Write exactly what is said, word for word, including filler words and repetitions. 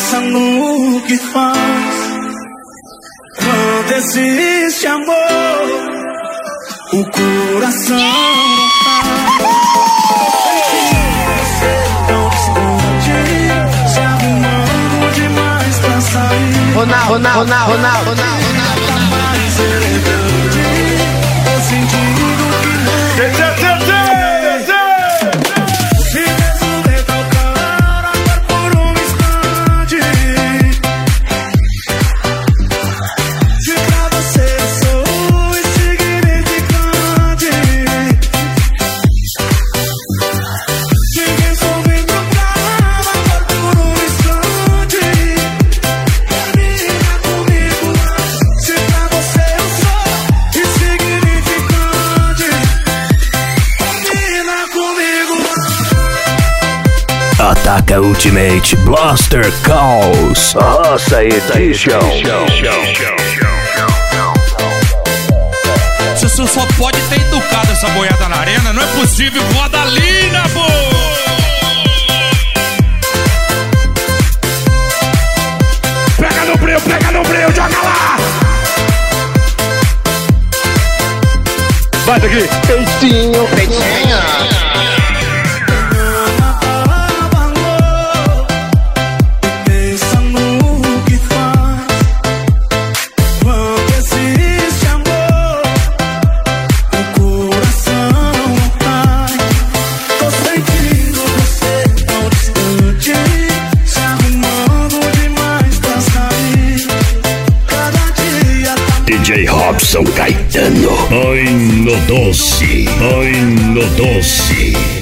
pensa no que faz. Quando existe amor, o coração não tá. Tão distante, se arrumando demais pra sair. Ronaldo, Ronaldo, Ronaldo, Ronaldo, Ronaldo. Mais elegante, tô sentindo que não. Tê, tê, tê, tê. Ataca Ultimate Blaster Calls Roça Edition. Você só pode ter educado essa boiada na arena. Não é possível, roda linda, pô! Pega no breu, pega no breu, joga lá! Vai daqui! Peitinho, peitinho. D J Robson Caetano. Ai no doce, ai no doce.